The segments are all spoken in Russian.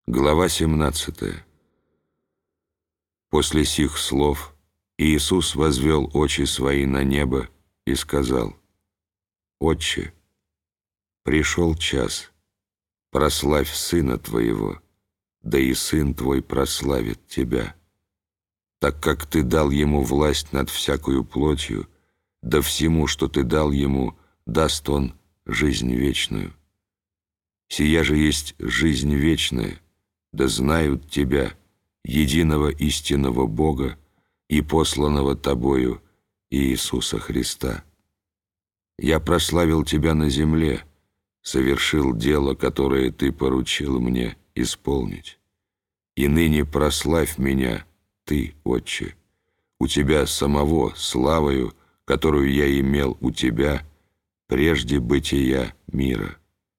Глава 17. После сих слов Иисус возвел очи свои на небо и сказал: «Отче, пришел час, прославь Сына Твоего, да и Сын Твой прославит Тебя, так как Ты дал Ему власть над всякою плотью, да всему, что Ты дал Ему, даст Он жизнь вечную. Сия же есть жизнь вечная, да знают Тебя, единого истинного Бога и посланного Тобою Иисуса Христа. Я прославил Тебя на земле, совершил дело, которое Ты поручил мне исполнить. И ныне прославь меня, Ты, Отче, у Тебя самого славою, которую я имел у Тебя прежде бытия мира.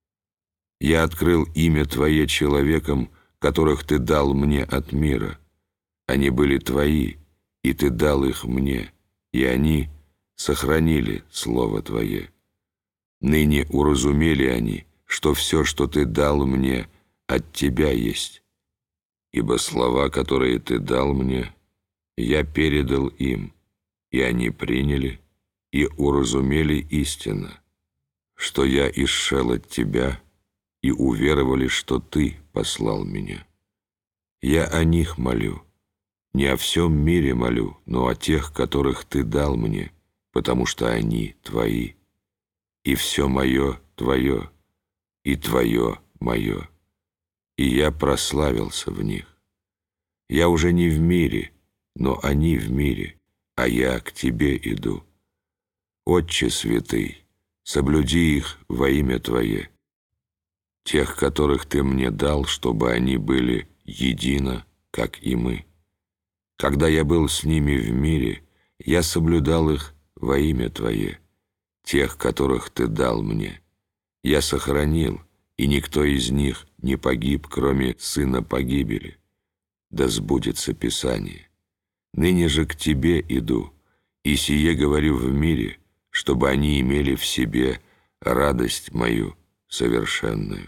Я открыл имя Твое человекам, которых Ты дал мне от мира. Они были Твои, и Ты дал их мне, и они сохранили Слово Твое. Ныне уразумели они, что все, что Ты дал мне, от Тебя есть. Ибо слова, которые Ты дал мне, я передал им, и они приняли и уразумели истинно, что я исшел от Тебя, и уверовали, что Ты послал меня. Я о них молю, не о всем мире молю, но о тех, которых Ты дал мне, потому что они Твои. И все мое Твое, и Твое мое, и я прославился в них. Я уже не в мире, но они в мире, а я к Тебе иду. Отче святый, соблюди их во имя Твое, тех, которых Ты мне дал, чтобы они были едино, как и мы. Когда я был с ними в мире, я соблюдал их во имя Твое, тех, которых Ты дал мне. Я сохранил, и никто из них не погиб, кроме сына погибели. Да сбудется Писание. Ныне же к Тебе иду, и сие говорю в мире, чтобы они имели в себе радость мою совершенную.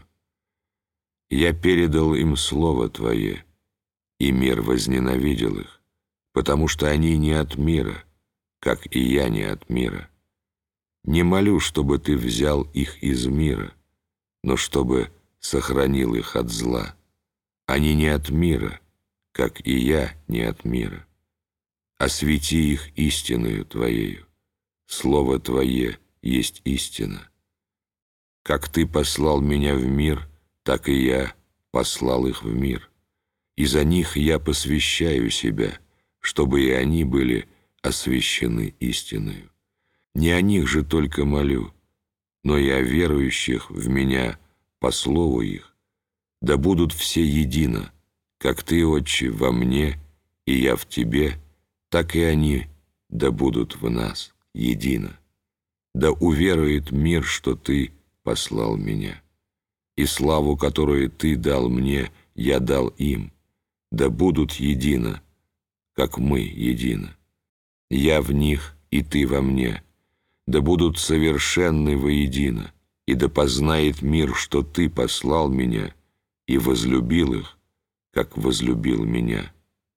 Я передал им Слово Твое, и мир возненавидел их, потому что они не от мира, как и я не от мира. Не молю, чтобы Ты взял их из мира, но чтобы сохранил их от зла. Они не от мира, как и я не от мира. Освети их истиною Твоею. Слово Твое есть истина. Как Ты послал меня в мир, так и я послал их в мир. И за них я посвящаю себя, чтобы и они были освящены истиною. Не о них же только молю, но и о верующих в Меня по слову их, да будут все едино, как Ты, Отче, во мне, и я в Тебе, так и они да будут в нас едино. Да уверует мир, что Ты послал Меня, и славу, которую Ты дал мне, я дал им, да будут едино, как мы едино. Я в них, и Ты во мне, да будут совершенны воедино, и да познает мир, что Ты послал Меня и возлюбил их, как возлюбил Меня.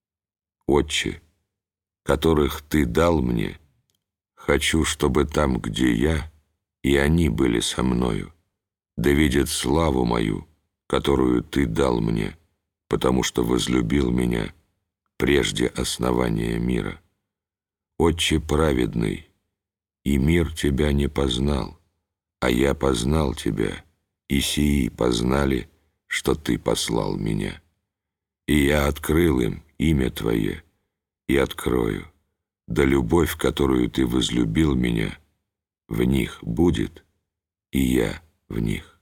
Отче, которых Ты дал мне, хочу, чтобы там, где я, и они были со мною, да видят славу мою, которую Ты дал мне, потому что возлюбил Меня прежде основания мира. Отче праведный, и мир Тебя не познал, а я познал Тебя, и сии познали, что Ты послал Меня. И я открыл им имя Твое, и открою, да любовь, которую Ты возлюбил Меня, в них будет, и я в них.